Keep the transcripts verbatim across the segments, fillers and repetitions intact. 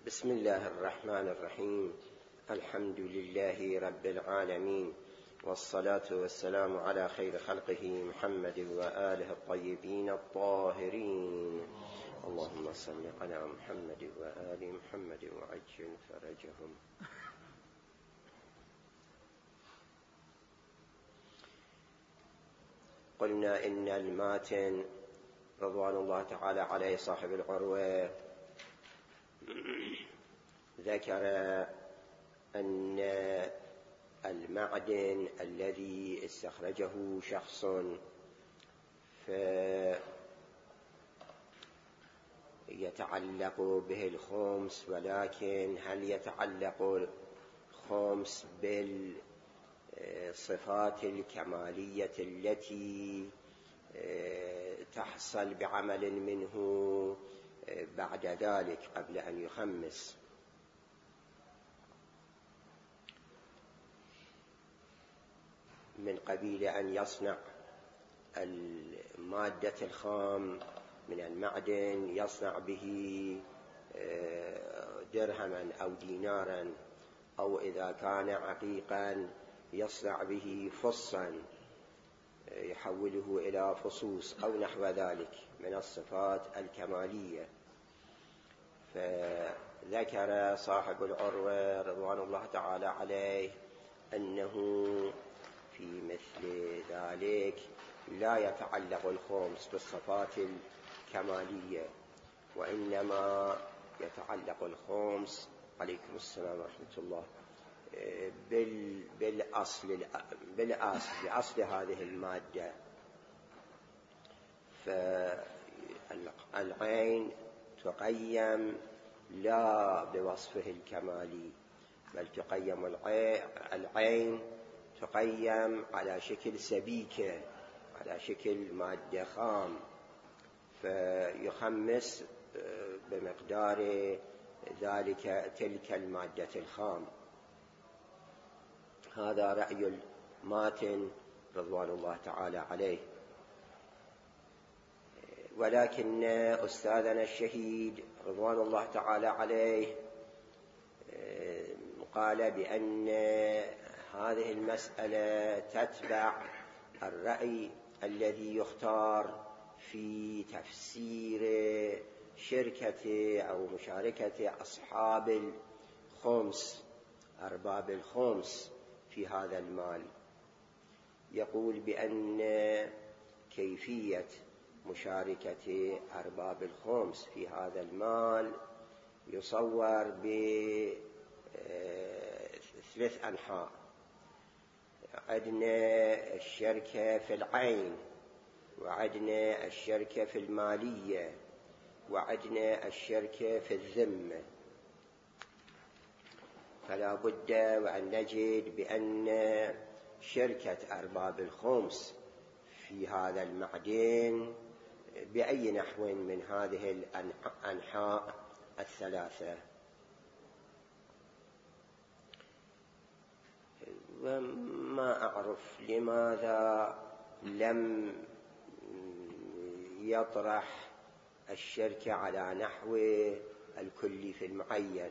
بسم الله الرحمن الرحيم. الحمد لله رب العالمين، والصلاة والسلام على خير خلقه محمد وآله الطيبين الطاهرين. اللهم صل على محمد وآل محمد وعجل فرجهم. قلنا إن الماتن رضوان الله تعالى عليه صاحب العروة ذكر أن المعدن الذي استخرجه شخص فيتعلق به الخمس، ولكن هل يتعلق الخمس بالصفات الكمالية التي تحصل بعمل منه بعد ذلك قبل أن يخمس؟ من قبيل أن يصنع المادة الخام من المعدن، يصنع به درهما أو دينارا، أو إذا كان عقيقا يصنع به فصا يحوله إلى فصوص أو نحو ذلك من الصفات الكمالية. فذكر صاحب العروة رضوان الله تعالى عليه أنه في مثل ذلك لا يتعلق الخمس بالصفات الكمالية، وإنما يتعلق الخمس عليكم السلام ورحمة الله بالأصل بالأصل بأصل هذه المادة. فالعين تقيم لا بوصفه الكمالي، بل تقيم العين تقيم على شكل سبيكة، على شكل مادة خام، فيخمس بمقدار ذلك تلك المادة الخام. هذا رأي الماتن رضوان الله تعالى عليه. ولكن أستاذنا الشهيد رضوان الله تعالى عليه قال بأن هذه المسألة تتبع الرأي الذي يختار في تفسير شركة أو مشاركة أصحاب الخمس، أرباب الخمس في هذا المال. يقول بأن كيفية مشاركة أرباب الخمس في هذا المال يصور بثلاث أنحاء. عندنا الشركة في العين، وعندنا الشركة في المالية، وعندنا الشركة في الذمة. فلا بد وأن نجد بأن شركة أرباب الخمس في هذا المعدن بأي نحو من هذه الأنحاء الثلاثة. وما أعرف لماذا لم يطرح الشركة على نحو الكلي في المعين.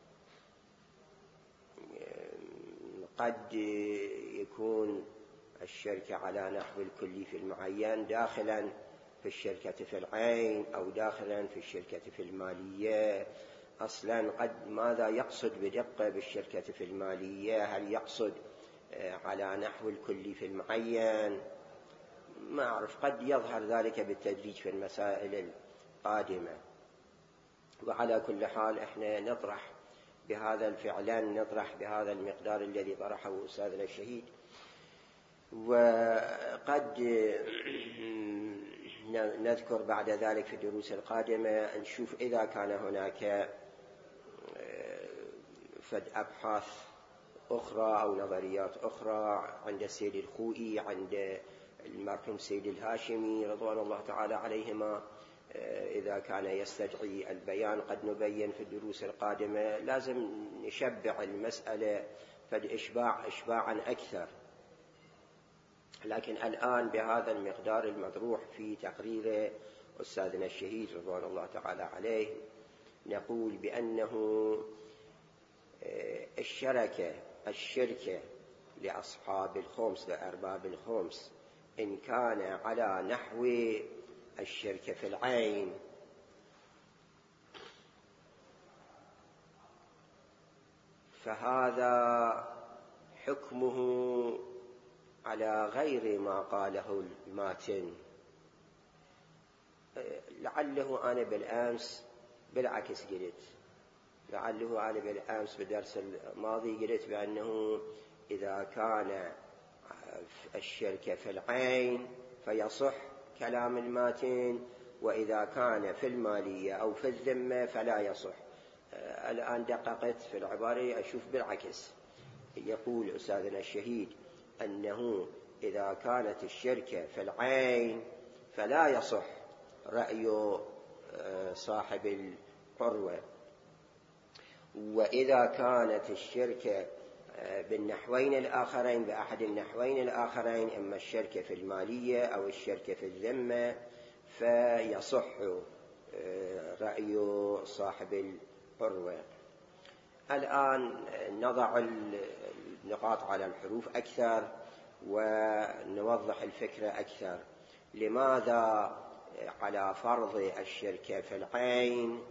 قد يكون الشركة على نحو الكلي في المعين داخلا في الشركة في العين، أو داخلا في الشركة في المالية. أصلا قد ماذا يقصد بدقة بالشركة في المالية؟ هل يقصد على نحو الكلي في المعين؟ ما أعرف، قد يظهر ذلك بالتدريج في المسائل القادمة. وعلى كل حال احنا نطرح بهذا الفعلان، نطرح بهذا المقدار الذي طرحه أستاذنا الشهيد. وقد نذكر بعد ذلك في الدروس القادمة نشوف إذا كان هناك فد أبحاث أخرى أو نظريات أخرى عند السيد الخوئي، عند المرحوم سيد الهاشمي رضوان الله تعالى عليهما، إذا كان يستدعي البيان قد نبين في الدروس القادمة. لازم نشبع المسألة فد إشباع إشباعا أكثر. لكن الآن بهذا المقدار المطروح في تقرير أستاذنا الشهيد رضوان الله تعالى عليه نقول بأنه الشركة الشركة لأصحاب الخمس لأرباب الخمس إن كان على نحو الشركة في العين فهذا حكمه على غير ما قاله الماتن. لعله أنا بالأمس بالعكس قلت لعله أنا بالأمس بدرس الماضي قلت بأنه إذا كان الشركة في العين فيصح كلام الماتن، وإذا كان في المالية أو في الذمة فلا يصح. الآن دققت في العبارة أشوف بالعكس. يقول أستاذنا الشهيد أنه إذا كانت الشركة في العين فلا يصح رأي صاحب القروة، وإذا كانت الشركة بالنحوين الآخرين بأحد النحوين الآخرين إما الشركة في المالية أو الشركة في الذمة فيصح رأي صاحب القروة. الآن نضع النقاط على الحروف أكثر ونوضح الفكرة أكثر. لماذا على فرض الشركة في العين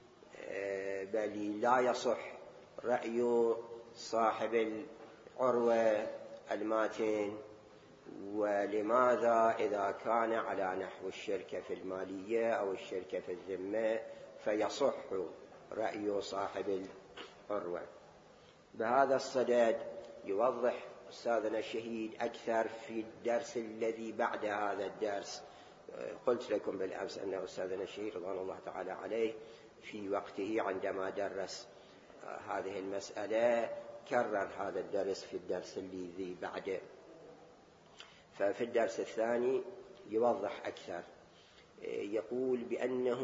بل لا يصح رأي صاحب العروة الماتن، ولماذا إذا كان على نحو الشركة في المالية أو الشركة في الذمة فيصح رأي صاحب العروة؟ بهذا الصدد يوضح أستاذنا الشهيد أكثر في الدرس الذي بعد هذا الدرس. قلت لكم بالأمس أن أستاذنا الشهيد رضوان الله تعالى عليه في وقته عندما درس هذه المسألة كرر هذا الدرس في الدرس الذي بعده، ففي الدرس الثاني يوضح أكثر. يقول بأنه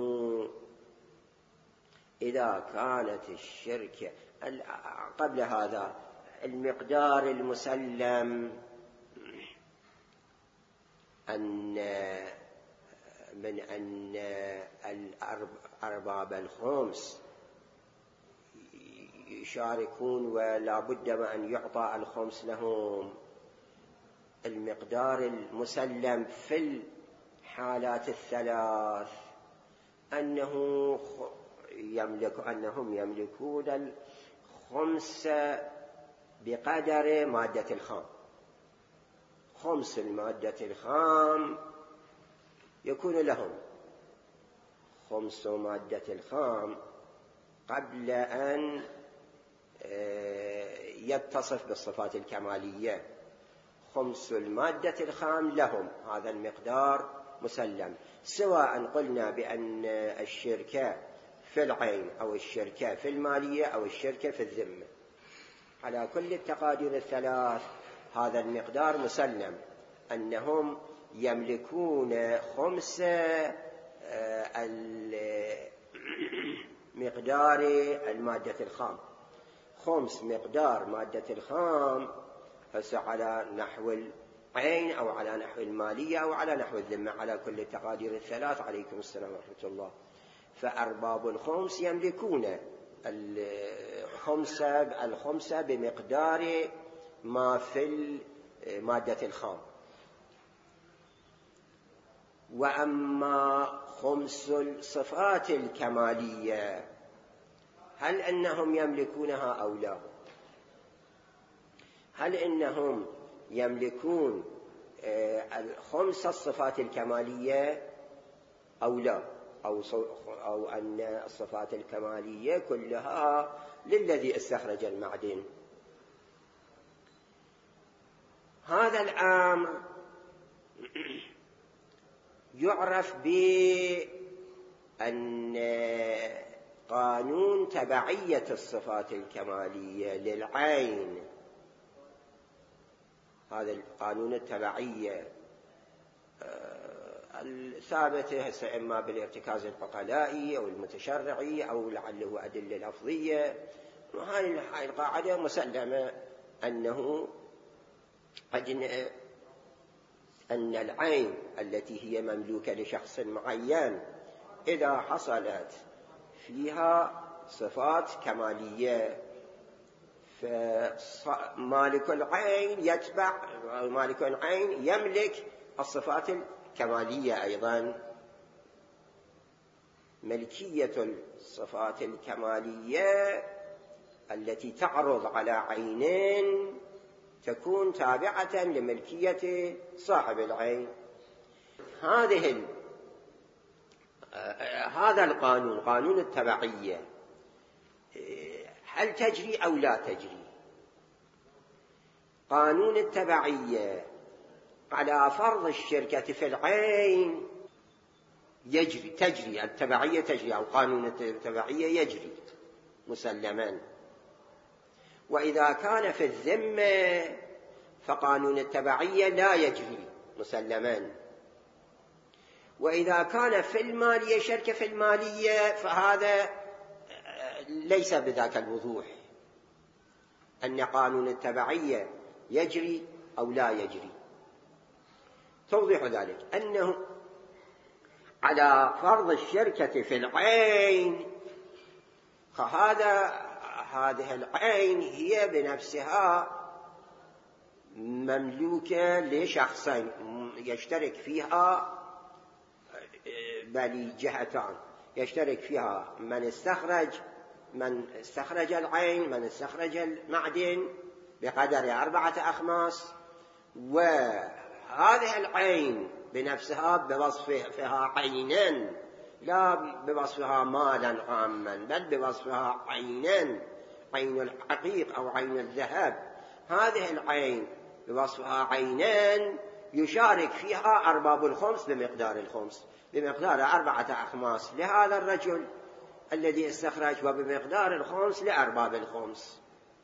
إذا كانت الشركة قبل هذا المقدار المسلم أن من أن الأرباب الخمس يشاركون ولا بد أن يعطى الخمس لهم. المقدار المسلم في الحالات الثلاث أنه يملك أنهم يملكون الخمس بقدر مادة الخام. خمس المادة الخام يكون لهم خمس مادة الخام قبل أن يتصف بالصفات الكمالية. خمس المادة الخام لهم، هذا المقدار مسلم، سواء قلنا بأن الشركة في العين أو الشركة في المالية أو الشركة في الذمة. على كل التقادير الثلاث هذا المقدار مسلم أنهم يملكون خمس مقدار المادة الخام. خمس مقدار مادة الخام هسه على نحو العين أو على نحو المالية أو على نحو الذمة، على كل التقادير الثلاث. عليكم السلام ورحمة الله. فأرباب الخمس يملكون الخمسة الخمسة بمقدار ما في مادة الخام. وأما خمس الصفات الكمالية هل أنهم يملكونها أو لا؟ هل إنهم يملكون خمس الصفات الكمالية أو لا؟ أو, أو أن الصفات الكمالية كلها للذي استخرج المعدن؟ هذا الأمر يعرف بأن قانون تبعية الصفات الكمالية للعين، هذا القانون التبعية الثابتة إما بالارتكاز العقلائي أو المتشرعي أو لعله أدلة لفظية. وهذه القاعدة مسلمة أنه أن العين التي هي مملوكة لشخص معين إذا حصلت فيها صفات كمالية، فمالك العين يتبع مالك العين يملك الصفات الكمالية أيضا. ملكية الصفات الكمالية التي تعرض على عينين تكون تابعة لملكية صاحب العين. هذه ال... هذا القانون، قانون التبعية، هل تجري أو لا تجري؟ قانون التبعية على فرض الشركة في العين يجري، تجري التبعية تجري، أو قانون التبعية يجري مسلما. وإذا كان في الذمة فقانون التبعية لا يجري مسلما. وإذا كان في المالية، شركة في المالية، فهذا ليس بذاك الوضوح أن قانون التبعية يجري أو لا يجري. توضيح ذلك أنه على فرض الشركة في العين، فهذا هذه العين هي بنفسها مملوكة لشخصين يشترك فيها بل جهتان، يشترك فيها من استخرج من استخرج العين، من استخرج المعدن بقدر أربعة أخماس، وهذه العين بنفسها بوصفها عينا، لا بوصفها مالا عاما، بل بوصفها عينا، عين الحقيق أو عين الذهب. هذه العين بوصفها عينان يشارك فيها أرباب الخمس بمقدار الخمس، بمقدار أربعة أخماس لهذا الرجل الذي استخرج، وبمقدار الخمس لأرباب الخمس.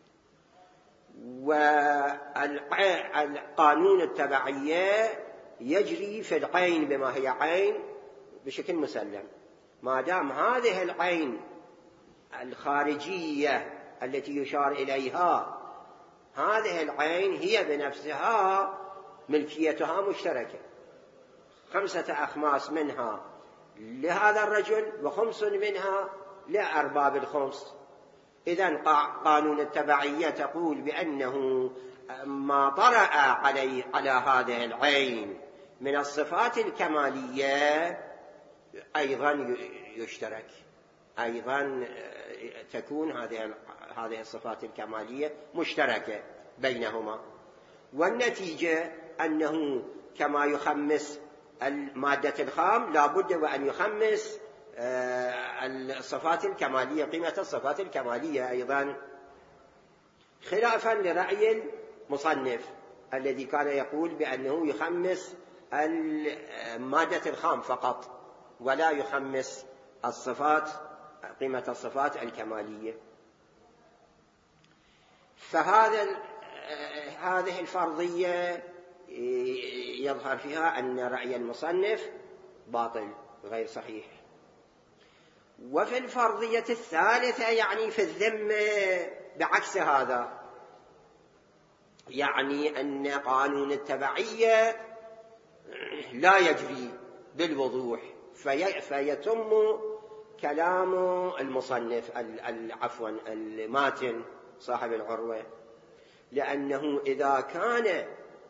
والقانون التبعية يجري في العين بما هي عين بشكل مسلم، ما دام هذه العين الخارجية التي يشار إليها، هذه العين هي بنفسها ملكيتها مشتركة، خمسة أخماس منها لهذا الرجل وخمس منها لأرباب الخمس. إذن قانون التبعية تقول بأنه ما طرأ علي على هذه العين من الصفات الكمالية أيضا يشترك، أيضا تكون هذه هذه الصفات الكمالية مشتركة بينهما. والنتيجة أنه كما يخمس المادة الخام لا بد وأن يخمس الصفات الكمالية، قيمة الصفات الكمالية أيضا، خلافا لرأي المصنف الذي كان يقول بأنه يخمس المادة الخام فقط ولا يخمس الصفات، قيمة الصفات الكمالية. فهذا هذه الفرضية يظهر فيها أن رأي المصنف باطل غير صحيح. وفي الفرضية الثالثة يعني في الذمة بعكس هذا، يعني أن قانون التبعية لا يجري بالوضوح، في فيتم كلام المصنف عفوا الماتن صاحب العروة، لأنه إذا كان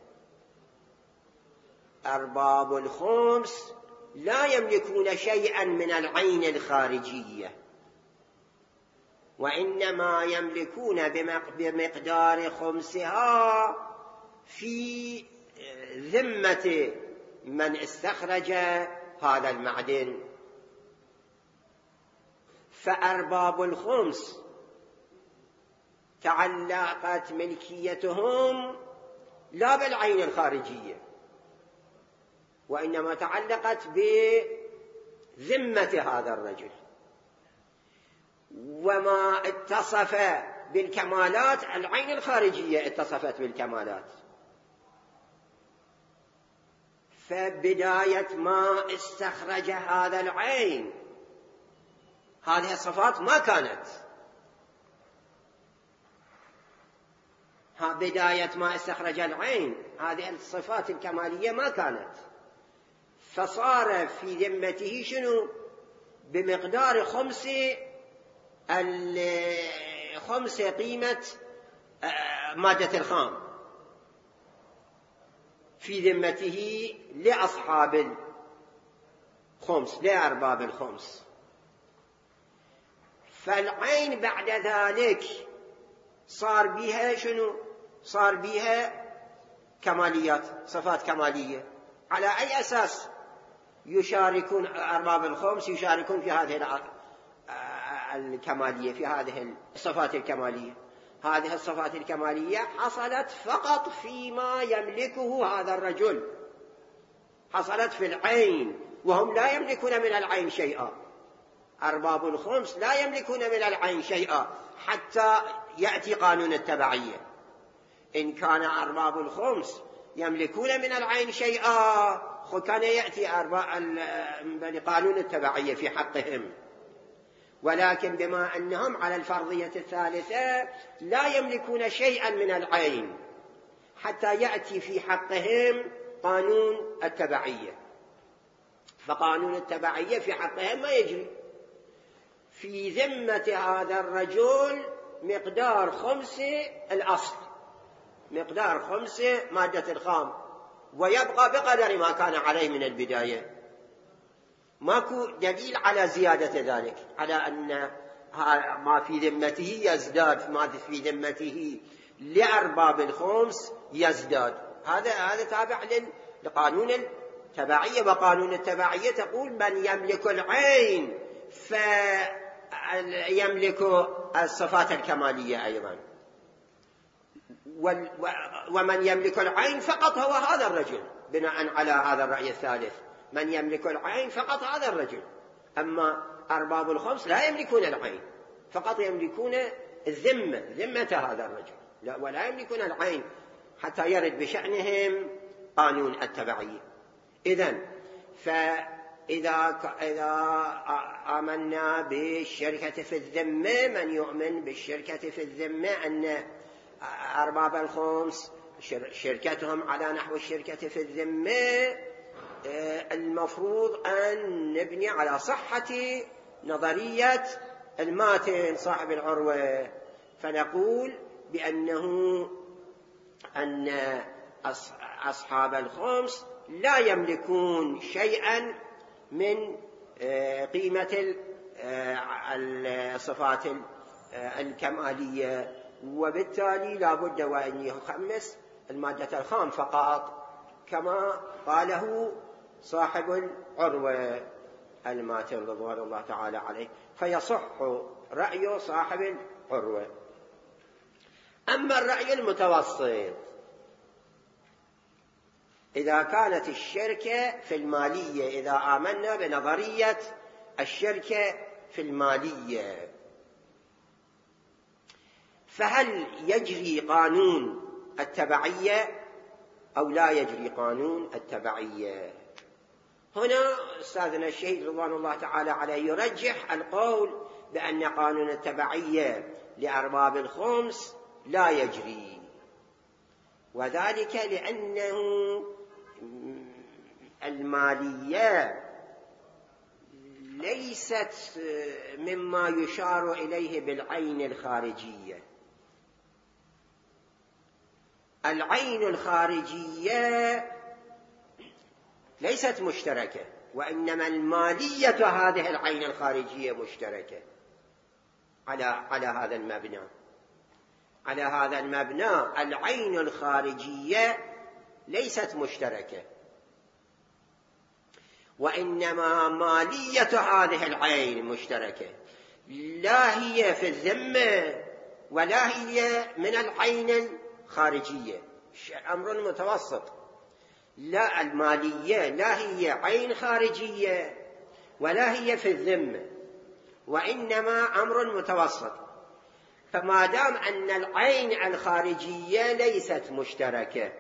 أرباب الخمس لا يملكون شيئا من العين الخارجية، وإنما يملكون بمقدار خمسها في ذمة من استخرج هذا المعدن. فأرباب الخمس تعلقت ملكيتهم لا بالعين الخارجية، وإنما تعلقت بذمة هذا الرجل، وما اتصف بالكمالات العين الخارجية اتصفت بالكمالات. فبداية ما استخرج هذا العين هذه الصفات ما كانت، بداية ما استخرج العين هذه الصفات الكمالية ما كانت، فصار في ذمته شنو؟ بمقدار خمس خمس قيمة مادة الخام في ذمته لأصحاب الخمس لأرباب الخمس. فالعين بعد ذلك صار بها شنو؟ صار بها كماليات، صفات كمالية. على أي أساس يشاركون أرباب الخمس؟ يشاركون في هذه الكمالية، في هذه الصفات الكمالية. هذه الصفات الكمالية حصلت فقط فيما يملكه هذا الرجل، حصلت في العين، وهم لا يملكون من العين شيئا. أرباب الخمس لا يملكون من العين شيئا حتى يأتي قانون التبعية. إن كان أرباب الخمس يملكون من العين شيئا كان يأتي قانون التبعية في حقهم. ولكن بما أنهم على الفرضية الثالثة لا يملكون شيئا من العين حتى يأتي في حقهم قانون التبعية، فقانون التبعية في حقهم ما يجري. في ذمة هذا الرجل مقدار خمس الأصل، مقدار خمس مادة الخام، ويبقى بقدر ما كان عليه من البداية. ماكو دليل على زيادة ذلك، على أن ما في ذمته يزداد، ما في ذمته لأرباب الخمس يزداد. هذا هذا تابع لقانون التبعية. وقانون التبعية تقول من يملك العين فيملك الصفات الكمالية أيضا، ومن يملك العين فقط هو هذا الرجل، بناء على هذا الرأي الثالث. من يملك العين فقط هذا الرجل. أما أرباب الخمس لا يملكون العين، فقط يملكون الذمة، ذمة هذا الرجل، لا ولا يملكون العين حتى يرد بشأنهم قانون التبعية. إذن فإذا إذا آمنا بالشركة في الذمة، من يؤمن بالشركة في الذمة أن أرباب الخمس شركتهم على نحو الشركة في الذمة، المفروض أن نبني على صحة نظرية الماتن صاحب العروة، فنقول بأنه أن أصحاب الخمس لا يملكون شيئا من قيمة الصفات الكمالية، وبالتالي لا بد وأن يخمس المادة الخام فقط كما قاله صاحب العروة الماتن رضوان الله تعالى عليه، فيصح رأي صاحب العروة. أما الرأي المتوسط، إذا كانت الشركة في المالية، إذا آمنا بنظرية الشركة في المالية، فهل يجري قانون التبعية أو لا يجري قانون التبعية؟ هنا أستاذنا الشهيد رضوان الله تعالى عليه يرجح القول بأن قانون التبعية لأرباب الخمس لا يجري، وذلك لأنه المالية ليست مما يشار إليه بالعين الخارجية. العين الخارجية ليست مشتركة، وإنما المالية هذه العين الخارجية مشتركة على على هذا المبنى. على هذا المبنى العين الخارجية ليست مشتركة، وإنما مالية هذه العين مشتركة، لا هي في الذمة ولا هي من العين الخارجية، أمر متوسط. لا، المالية لا هي عين خارجية ولا هي في الذمة، وإنما أمر متوسط. فما دام أن العين الخارجية ليست مشتركة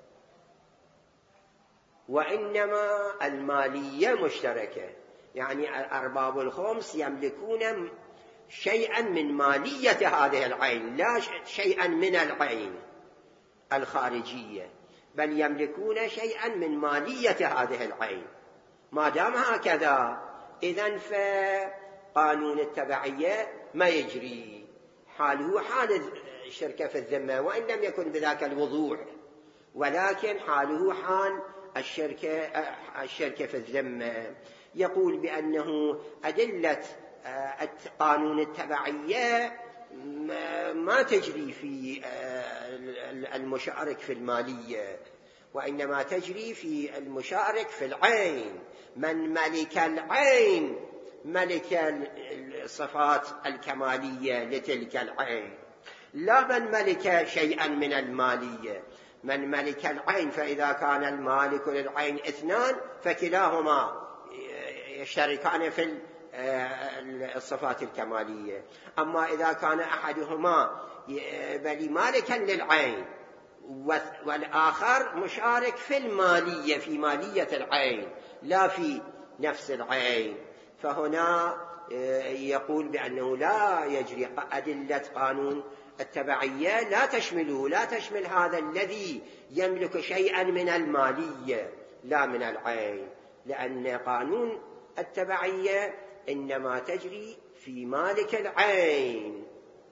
وإنما المالية مشتركة، يعني أرباب الخمس يملكون شيئا من مالية هذه العين، لا شيئا من العين الخارجية، بل يملكون شيئا من مالية هذه العين. ما دام هكذا، إذن فقانون التبعية ما يجري، حاله حال الشركة في الذمة وإن لم يكن بذاك الوضوح، ولكن حاله حال الشركة, الشركة في الذمة. يقول بأنه أدلة قانون التبعية ما تجري في المشارك في المالية، وإنما تجري في المشارك في العين. من ملك العين ملك الصفات الكمالية لتلك العين، لا من ملك شيئا من المالية. من ملك العين، فإذا كان المالك للعين اثنان فكلاهما يشتركان في الصفات الكمالية. أما إذا كان أحدهما بل مالكا للعين والآخر مشارك في المالية، في مالية العين لا في نفس العين، فهنا يقول بأنه لا يجري. أدلة قانون التبعية لا تشمله، لا تشمل هذا الذي يملك شيئا من المالية لا من العين، لأن قانون التبعية إنما تجري في مالك العين.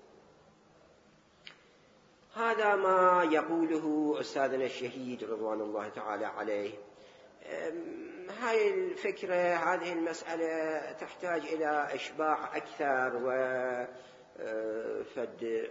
هذا ما يقوله أستاذنا الشهيد رضوان الله تعالى عليه. هاي الفكرة، هذه المسألة تحتاج إلى إشباع أكثر وفد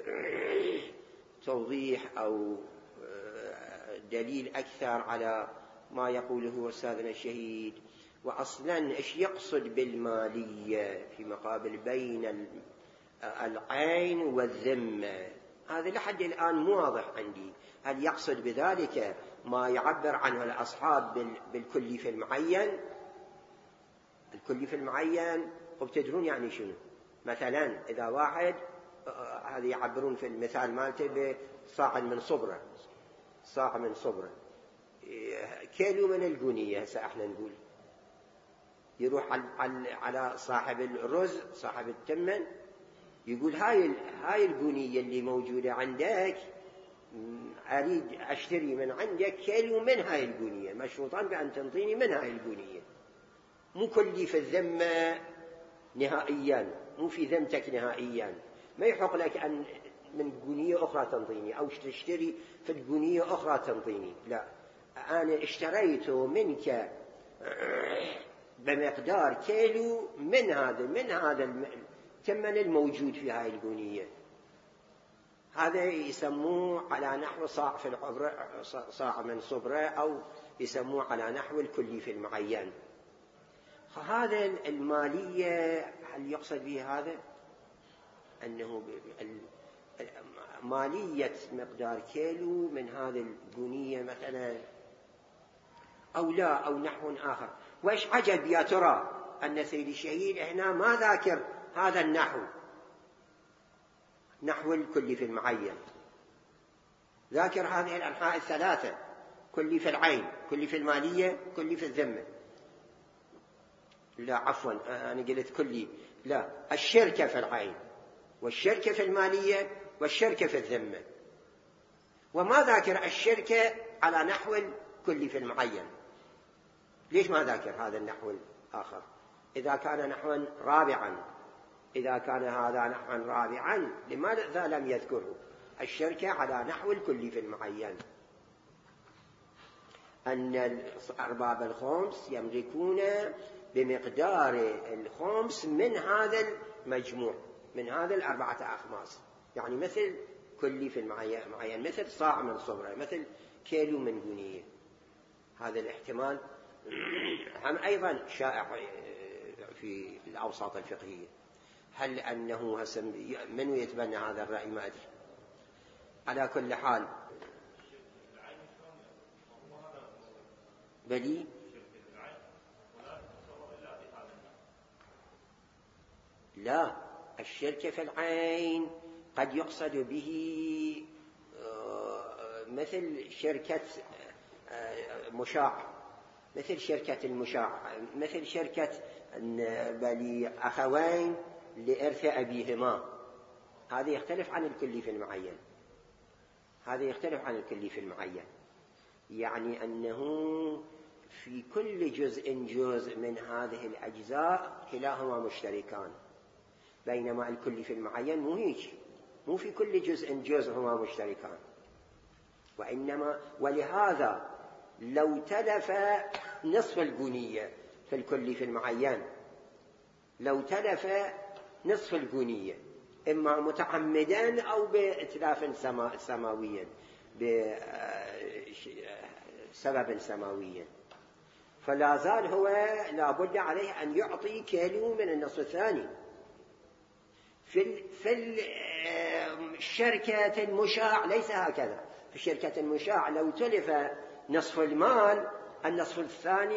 توضيح أو دليل أكثر على ما يقوله أستاذنا الشهيد. وأصلاً إيش يقصد بالمالية في مقابل بين العين والذمة؟ هذا لحد الآن مو واضح عندي. هل يقصد بذلك ما يعبر عنه الأصحاب بالكلي في المعين؟ الكلي في المعين وبتدرون يعني شنو؟ مثلاً إذا واحد، هذا يعبرون في المثال مالته بصاع من صبرة، صاع من صبرة كيلو من الجونية. هسه احنا نقول يروح على صاحب الرز، صاحب التمن، يقول هاي هاي الجونية اللي موجودة عندك أريد أشتري من عندك كيلو من هاي الجونية، مشروطا بأن تنطيني من هاي الجونية. مو كلي في الذمة نهائيا، مو في ذمتك نهائيا، ما يحق لك أن من جونية أخرى تنطيني أو تشتري في الجونية أخرى تنطيني، لا، أنا اشتريته منك بمقدار كيلو من هذا من هذا الثمن الموجود في هاي الجونية. هذا يسموه على نحو صاع في العبرة، صاع من صبرة، أو يسموه على نحو الكلي في المعين. هذا المالية هل يقصد به هذا أنه مالية مقدار كيلو من هذه الجونية مثلا، أو لا، أو نحو آخر؟ وإيش عجب يا ترى أن سيد الشهيد هنا ما ذاكر هذا النحو، نحو الكلي في المعين، ذاكر هذه الأنحاء الثلاثة: كلي في العين، كلي في المالية، كلي في الذمة. لا عفوا، أنا قلت كلي، لا، الشركة في العين والشركة في المالية والشركة في الذمة، وما ذاكر الشركة على نحو الكلي في المعين. ليش ما ذاكر هذا النحو الآخر إذا كان نحوا رابعا؟ إذا كان هذا نحوا رابعا لماذا لم يذكره الشركة على نحو الكلي في المعين؟ أن أرباب الخمس يملكون بمقدار الخمس من هذا المجموع، من هذا الأربعة أخماس، يعني مثل كلي في المعين، مثل صاع من صبرة، مثل كيلو من جونية. هذا الاحتمال هم أيضا شائع في الأوساط الفقهية. هل أنه من يتبنى هذا الرأي ما أدري. على كل حال بلي لا، الشركة في العين قد يقصد به مثل شركة مشاع، مثل شركة المشاع، مثل شركة بلي أخوين لإرث أبيهما. هذا يختلف عن الكلي في المعين، هذا يختلف عن الكلي في المعين، يعني أنه في كل جزء جزء من هذه الأجزاء كلاهما مشتركان، بينما الكل في المعين مو هيك، مو في كل جزء جزء هما مشتركان، وإنما ولهذا لو تلف نصف الجنية في الكل في المعين، لو تلف نصف الجنية إما متعمدا أو بإتلاف سماويا بسبب سماوي، فلا زال هو لابد عليه أن يعطي كيلو من النصف الثاني. في في الشركة المشاع ليس هكذا، في الشركة المشاع لو تلف نصف المال النصف الثاني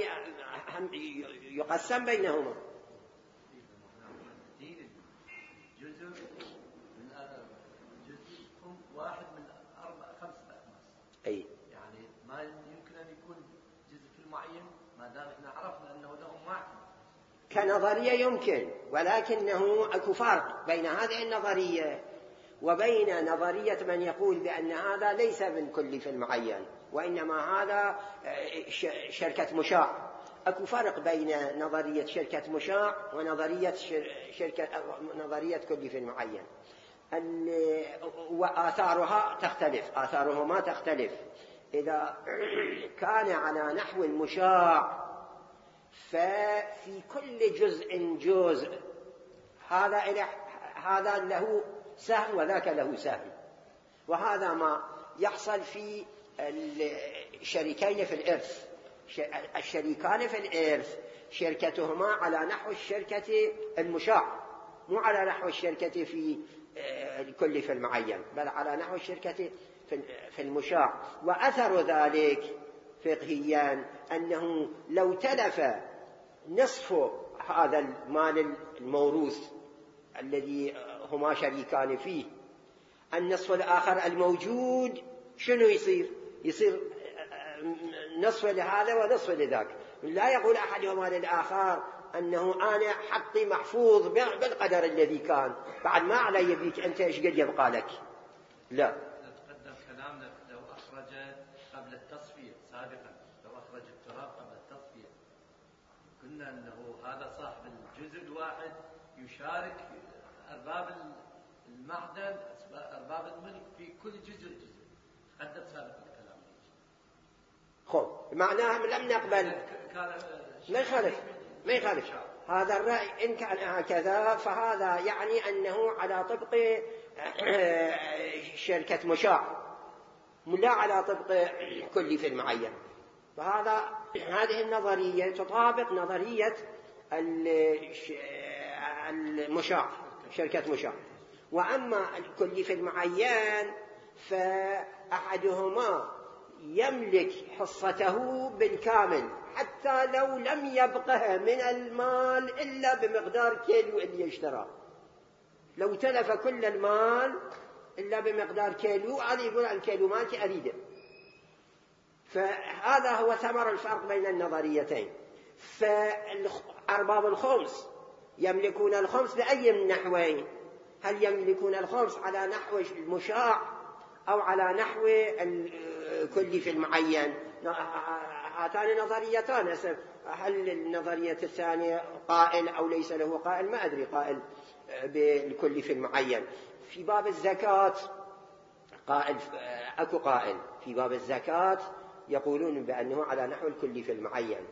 يقسم بينهما. جزء من جزء واحد من أربع خمسة أخماس، أي يعني ما يمكن أن يكون جزء في المعين ما دام إحنا عرفنا أنه لهم واحد. كنظرية يمكن، ولكنه أكو فرق بين هذه النظرية وبين نظرية من يقول بأن هذا ليس من كل في المعين وإنما هذا شركة مشاع. أكو فرق بين نظرية شركة مشاع ونظرية شركة نظرية كل في المعين، وآثارها تختلف، آثارهما تختلف. إذا كان على نحو المشاع ففي كل جزء جزء هذا هذا له سهم وذاك له سهم، وهذا ما يحصل في الشريكين في الإرث. الشريكان في الإرث شركتهما على نحو الشركة المشاع، مو على نحو الشركة في الكل في المعين، بل على نحو الشركة في المشاع. وأثر ذلك فقهيا أنه لو تلف نصف هذا المال الموروث الذي هما شريكان فيه النصف الآخر الموجود، شنو يصير؟ يصير نصف لهذا ونصف لذاك. لا يقول أحدهما للآخر أنه أنا حقي محفوظ بالقدر الذي كان، بعد ما علي بيك أنت إيش قد يبقى لك. لا، نتقدم كلامنا لو أخرج قبل التصفية سابقا، لو أخرج التراب قبل التصفية قلنا أنه هذا صاحب الجزء الواحد يشارك أرباب المعدن أرباب الملك في كل جزء جزء. تقدم سابقا الكلام. خب معناها لم نقبل، ما يخالف ما يخالف هذا الرأي. إن كان هكذا فهذا يعني أنه على طبق شركة مشاع لا على طبق كل في المعين. فهذا هذه النظرية تطابق نظرية المشاع، شركة مشاع. وأما الكل في المعين فأحدهما يملك حصته بالكامل حتى لو لم يبقه من المال إلا بمقدار كيلو اللي يشترى. لو تلف كل المال إلا بمقدار كيلو، هذا يقول عن كيلو مالك أريده. فهذا هو ثمر الفرق بين النظريتين. فأرباب الخمس يملكون الخمس بأي من نحوين؟ هل يملكون الخمس على نحو المشاع أو على نحو الكل في المعين؟ هاتان نظريتان. هل النظرية الثانية قائل أو ليس له قائل؟ ما أدري. قائل بالكل في المعين. في باب الزكاة قائل، أكو قائل في باب الزكاة يقولون بأنه على نحو الكل في المعين.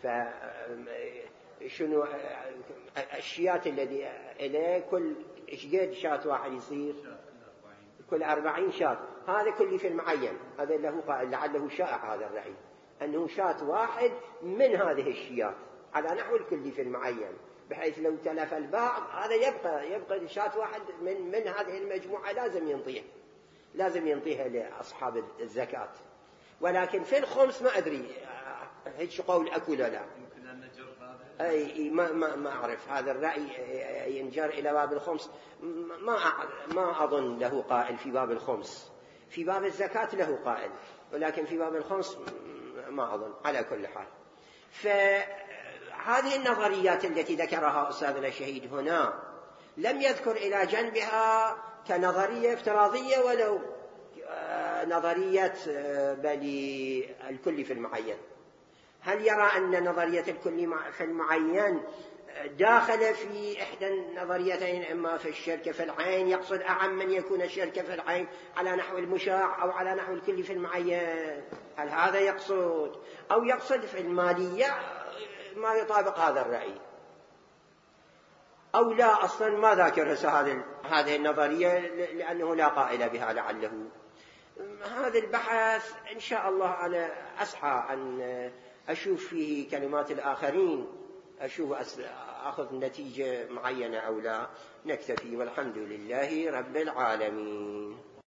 فشنو الشيات الذي إليه كل إشجاد شات واحد يصير كل أربعين شات، هذا كل في المعين. هذا له قائل لعله شائع هذا الرأي أنه شات واحد من هذه الشيات على نحو الكل في المعين، بحيث لو تلف البعض هذا يبقى يبقى شات واحد من من هذه المجموعة لازم ينطيه لازم ينطيها لأصحاب الزكاة. ولكن في الخمس ما أدري هيك قول أكو لا لا يمكن أن نجر هذا. أي ما ما ما أعرف هذا الرأي ينجر إلى باب الخمس. ما ما أظن له قائل في باب الخمس. في باب الزكاة له قائل، ولكن في باب الخمس ما أظن. على كل حال، فهذه النظريات التي ذكرها أستاذنا الشهيد هنا لم يذكر إلى جنبها كنظرية افتراضية ولو نظرية بل الكل في المعين. هل يرى أن نظرية الكل في المعين داخل في إحدى النظريتين، إما في الشرك في العين، يقصد أعم من يكون الشرك في العين على نحو المشاع أو على نحو الكل في المعين؟ هل هذا يقصد، أو يقصد في المالية ما يطابق هذا الرأي، أو لا أصلا ما ذاكر هذه هذه النظرية لأنه لا قائل بها لعله؟ هذا البحث إن شاء الله أنا أسعى أن أشوف فيه كلمات الآخرين، أشوف أخذ نتيجة معينة أو لا. نكتفي والحمد لله رب العالمين.